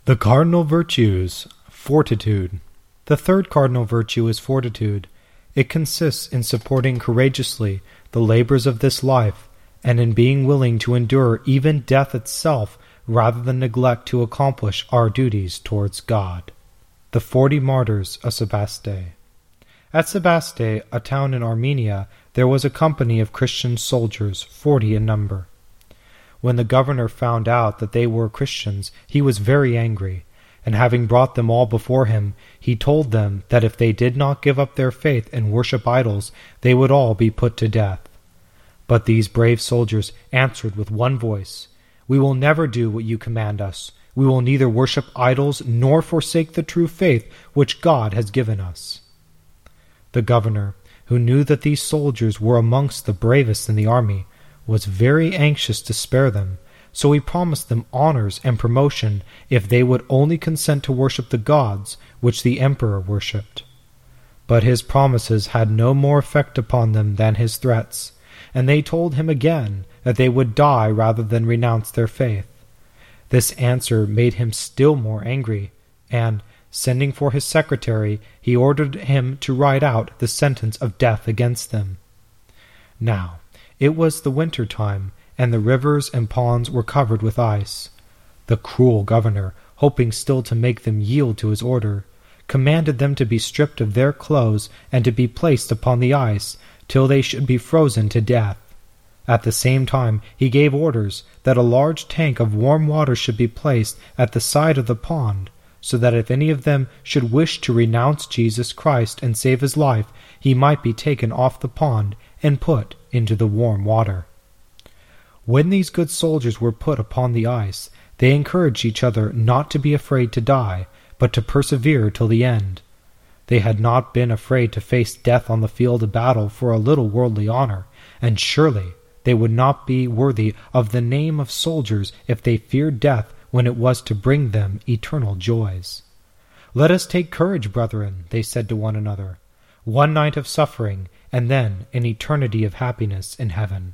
The cardinal virtues, fortitude. The third cardinal virtue is fortitude. It consists in supporting courageously the labors of this life, and in being willing to endure even death itself rather than neglect to accomplish our duties towards God. The 40 Martyrs of Sebaste. At Sebaste, a town in Armenia, there was a company of Christian soldiers, 40 in number. When the governor found out that they were Christians, he was very angry, and having brought them all before him, he told them that if they did not give up their faith and worship idols, they would all be put to death. But these brave soldiers answered with one voice, "We will never do what you command us. We will neither worship idols nor forsake the true faith which God has given us." The governor, who knew that these soldiers were amongst the bravest in the army, was very anxious to spare them, so he promised them honors and promotion if they would only consent to worship the gods which the emperor worshipped. But his promises had no more effect upon them than his threats, and they told him again that they would die rather than renounce their faith. This answer made him still more angry, and, sending for his secretary, he ordered him to write out the sentence of death against them. Now, it was the winter time, and the rivers and ponds were covered with ice. The cruel governor, hoping still to make them yield to his order, commanded them to be stripped of their clothes and to be placed upon the ice till they should be frozen to death. At the same time he gave orders that a large tank of warm water should be placed at the side of the pond, so that if any of them should wish to renounce Jesus Christ and save his life, he might be taken off the pond and put into the warm water. When these good soldiers were put upon the ice, they encouraged each other not to be afraid to die, but to persevere till the end. They had not been afraid to face death on the field of battle for a little worldly honor, and surely they would not be worthy of the name of soldiers if they feared death when it was to bring them eternal joys. "Let us take courage, brethren," they said to one another. "One night of suffering, and then an eternity of happiness in heaven."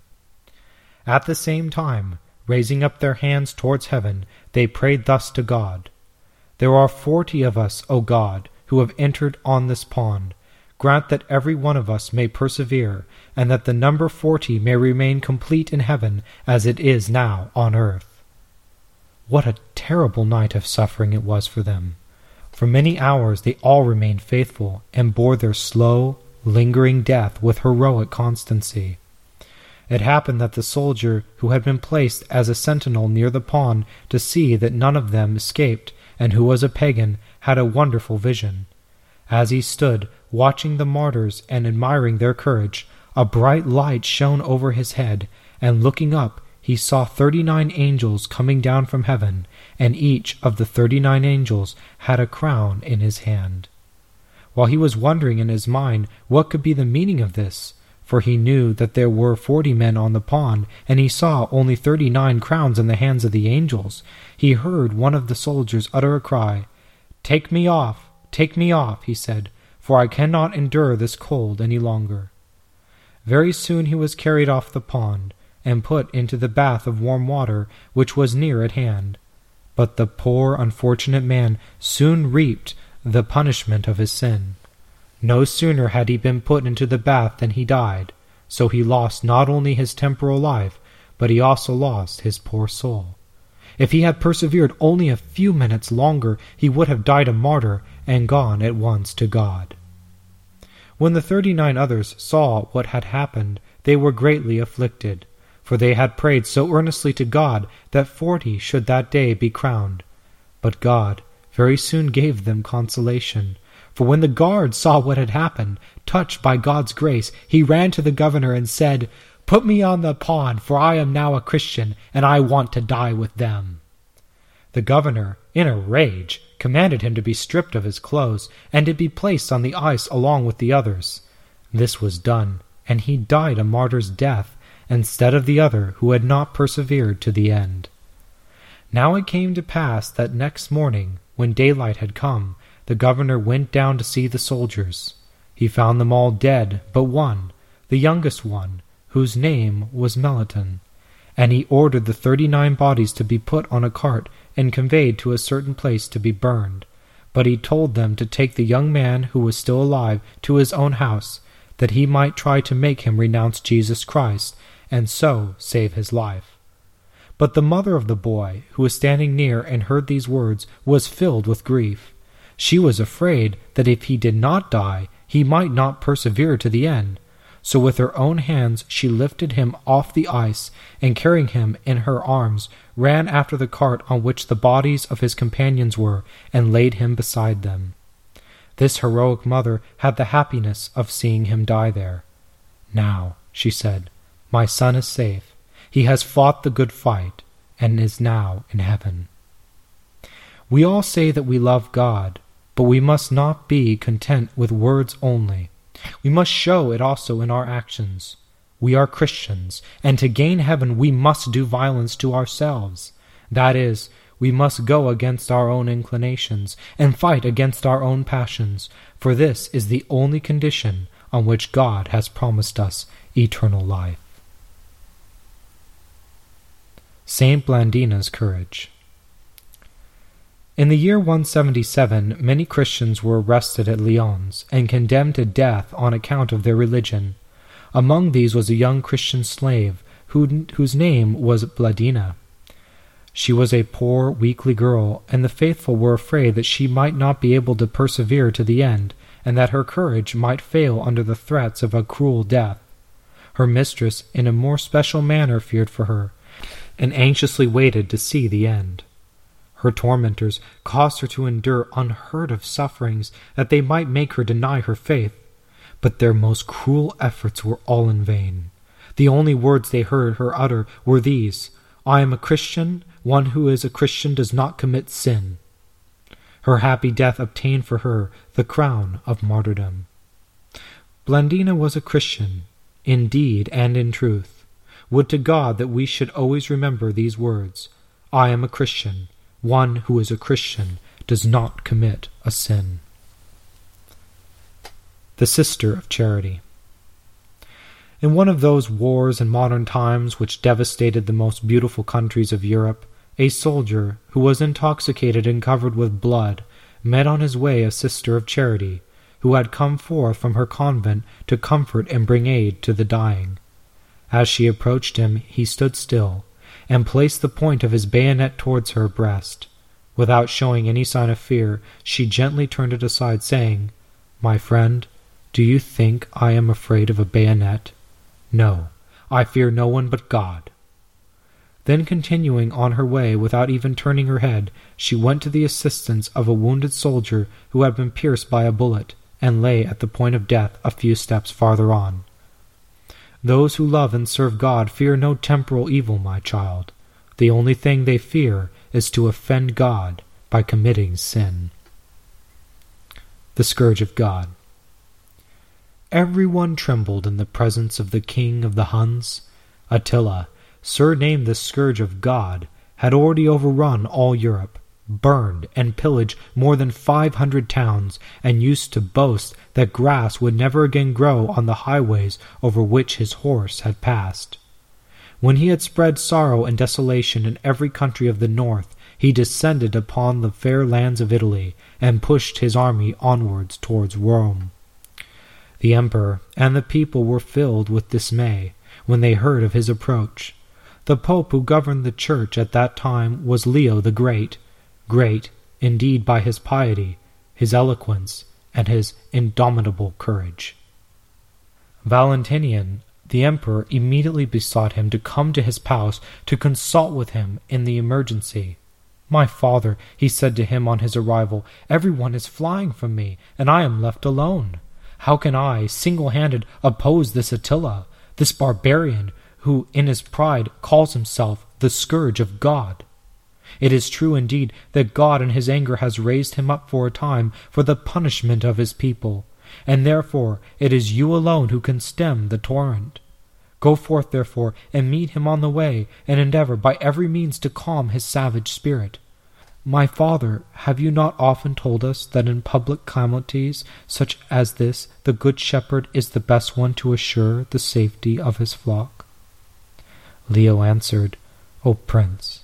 At the same time, raising up their hands towards heaven, they prayed thus to God: "There are 40 of us, O God, who have entered on this pond. Grant that every one of us may persevere, and that the number 40 may remain complete in heaven as it is now on earth." What a terrible night of suffering it was for them! For many hours they all remained faithful, and bore their slow, lingering death with heroic constancy. It happened that the soldier who had been placed as a sentinel near the pond to see that none of them escaped, and who was a pagan, had a wonderful vision. As he stood, watching the martyrs and admiring their courage, a bright light shone over his head, and looking up, he saw 39 angels coming down from heaven, and each of the 39 angels had a crown in his hand. While he was wondering in his mind what could be the meaning of this, for he knew that there were 40 men on the pond, and he saw only 39 crowns in the hands of the angels, he heard one of the soldiers utter a cry. Take me off, he said, "for I cannot endure this cold any longer." Very soon he was carried off the pond, and put into the bath of warm water which was near at hand. But the poor unfortunate man soon reaped the punishment of his sin. No sooner had he been put into the bath than he died, so he lost not only his temporal life, but he also lost his poor soul. If he had persevered only a few minutes longer, he would have died a martyr and gone at once to God. When the 39 others saw what had happened, they were greatly afflicted, for they had prayed so earnestly to God that 40 should that day be crowned. But God very soon gave them consolation, for when the guard saw what had happened, touched by God's grace, he ran to the governor and said, "Put me on the pond, for I am now a Christian, and I want to die with them." The governor, in a rage, commanded him to be stripped of his clothes, and to be placed on the ice along with the others. This was done, and he died a martyr's death, instead of the other who had not persevered to the end. Now it came to pass that next morning, when daylight had come, the governor went down to see the soldiers. He found them all dead but one, the youngest one, whose name was Melaton, and he ordered the 39 bodies to be put on a cart and conveyed to a certain place to be burned. But he told them to take the young man who was still alive to his own house, that he might try to make him renounce Jesus Christ, and so save his life. But the mother of the boy, who was standing near and heard these words, was filled with grief. She was afraid that if he did not die, he might not persevere to the end. So with her own hands she lifted him off the ice, and carrying him in her arms, ran after the cart on which the bodies of his companions were, and laid him beside them. This heroic mother had the happiness of seeing him die there. "Now," she said, "my son is safe. He has fought the good fight, and is now in heaven." We all say that we love God, but we must not be content with words only. We must show it also in our actions. We are Christians, and to gain heaven we must do violence to ourselves. That is, we must go against our own inclinations, and fight against our own passions, for this is the only condition on which God has promised us eternal life. Saint Blandina's Courage. In the year 177, many Christians were arrested at Lyons and condemned to death on account of their religion. Among these was a young Christian slave whose name was Blandina. She was a poor, weakly girl, and the faithful were afraid that she might not be able to persevere to the end, and that her courage might fail under the threats of a cruel death. Her mistress in a more special manner feared for her, and anxiously waited to see the end. Her tormentors caused her to endure unheard-of sufferings that they might make her deny her faith, but their most cruel efforts were all in vain. The only words they heard her utter were these: "I am a Christian. One who is a Christian does not commit sin." Her happy death obtained for her the crown of martyrdom. Blandina was a Christian, in deed and in truth. Would to God that we should always remember these words: "I am a Christian. One who is a Christian does not commit a sin." The Sister of Charity. In one of those wars in modern times which devastated the most beautiful countries of Europe, a soldier, who was intoxicated and covered with blood, met on his way a Sister of Charity, who had come forth from her convent to comfort and bring aid to the dying. As she approached him, he stood still, and placed the point of his bayonet towards her breast. Without showing any sign of fear, she gently turned it aside, saying, "My friend, do you think I am afraid of a bayonet? No, I fear no one but God." Then, continuing on her way without even turning her head, she went to the assistance of a wounded soldier who had been pierced by a bullet, and lay at the point of death a few steps farther on. Those who love and serve God fear no temporal evil, my child. The only thing they fear is to offend God by committing sin. The Scourge of God. Everyone trembled in the presence of the king of the Huns. Attila, surnamed the Scourge of God, had already overrun all Europe, burned and pillaged more than 500 towns, and used to boast that grass would never again grow on the highways over which his horse had passed. When he had spread sorrow and desolation in every country of the north, he descended upon the fair lands of Italy, and pushed his army onwards towards Rome. The emperor and the people were filled with dismay when they heard of his approach. The pope who governed the church at that time was Leo the Great, great indeed by his piety, his eloquence, and his indomitable courage. Valentinian, the emperor, immediately besought him to come to his palace to consult with him in the emergency. "My father," he said to him on his arrival, "everyone is flying from me, and I am left alone. How can I, single-handed, oppose this Attila, this barbarian, who in his pride calls himself the Scourge of God? It is true indeed that God in his anger has raised him up for a time for the punishment of his people, and therefore it is you alone who can stem the torrent. Go forth, therefore, and meet him on the way, and endeavor by every means to calm his savage spirit. My father, have you not often told us that in public calamities such as this the good shepherd is the best one to assure the safety of his flock?" Leo answered, "O Prince,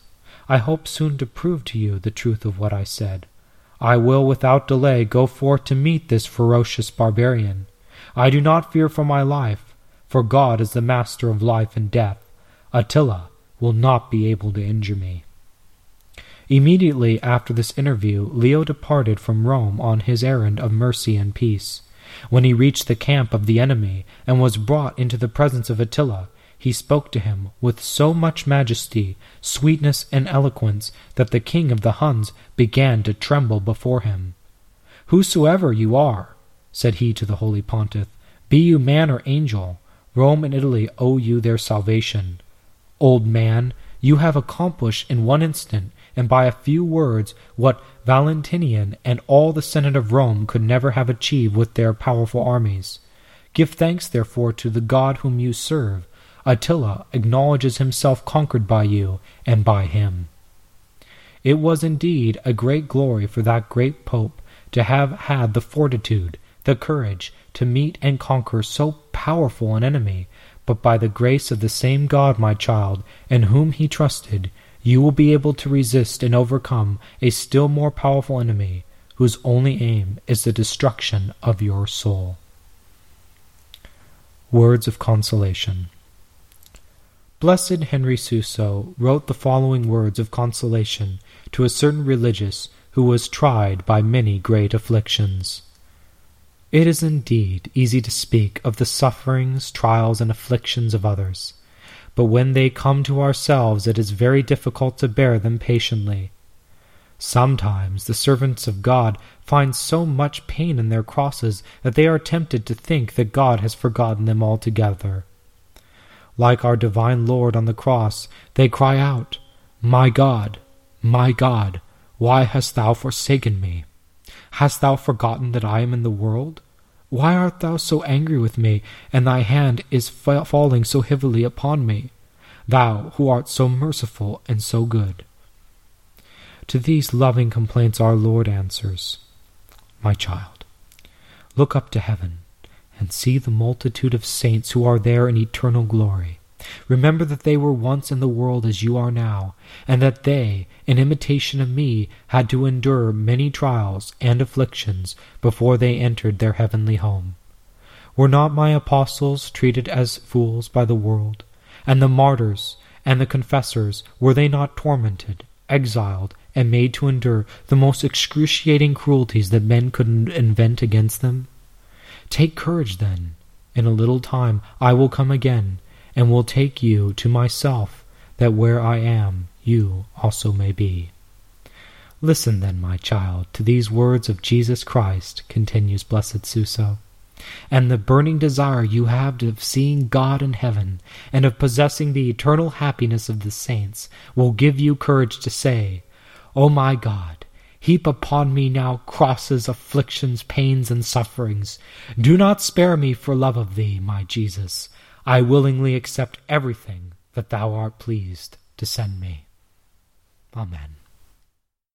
I hope soon to prove to you the truth of what I said. I will without delay go forth to meet this ferocious barbarian. I do not fear for my life, for God is the master of life and death. Attila will not be able to injure me." Immediately after this interview, Leo departed from Rome on his errand of mercy and peace. When he reached the camp of the enemy and was brought into the presence of Attila, he spoke to him with so much majesty, sweetness, and eloquence that the king of the Huns began to tremble before him. "Whosoever you are," said he to the holy pontiff, "be you man or angel, Rome and Italy owe you their salvation. Old man, you have accomplished in one instant and by a few words what Valentinian and all the Senate of Rome could never have achieved with their powerful armies. Give thanks, therefore, to the God whom you serve. Attila acknowledges himself conquered by you and by him." It was indeed a great glory for that great pope to have had the fortitude, the courage, to meet and conquer so powerful an enemy, but by the grace of the same God, my child, in whom he trusted, you will be able to resist and overcome a still more powerful enemy, whose only aim is the destruction of your soul. Words of consolation. Blessed Henry Suso wrote the following words of consolation to a certain religious who was tried by many great afflictions. "It is indeed easy to speak of the sufferings, trials, and afflictions of others, but when they come to ourselves it is very difficult to bear them patiently. Sometimes the servants of God find so much pain in their crosses that they are tempted to think that God has forgotten them altogether. Like our divine Lord on the cross, they cry out, 'My God, why hast thou forsaken me? Hast thou forgotten that I am in the world? Why art thou so angry with me, and thy hand is falling so heavily upon me, thou who art so merciful and so good?' To these loving complaints our Lord answers, 'My child, look up to heaven, and see the multitude of saints who are there in eternal glory. Remember that they were once in the world as you are now, and that they, in imitation of me, had to endure many trials and afflictions before they entered their heavenly home. Were not my apostles treated as fools by the world? And the martyrs and the confessors, were they not tormented, exiled, and made to endure the most excruciating cruelties that men could invent against them? Take courage, then. In a little time I will come again, and will take you to myself, that where I am, you also may be. Listen, then, my child, to these words of Jesus Christ," continues Blessed Suso, "and the burning desire you have of seeing God in heaven, and of possessing the eternal happiness of the saints, will give you courage to say, 'O my God, heap upon me now crosses, afflictions, pains, and sufferings. Do not spare me for love of thee, my Jesus. I willingly accept everything that thou art pleased to send me.' Amen."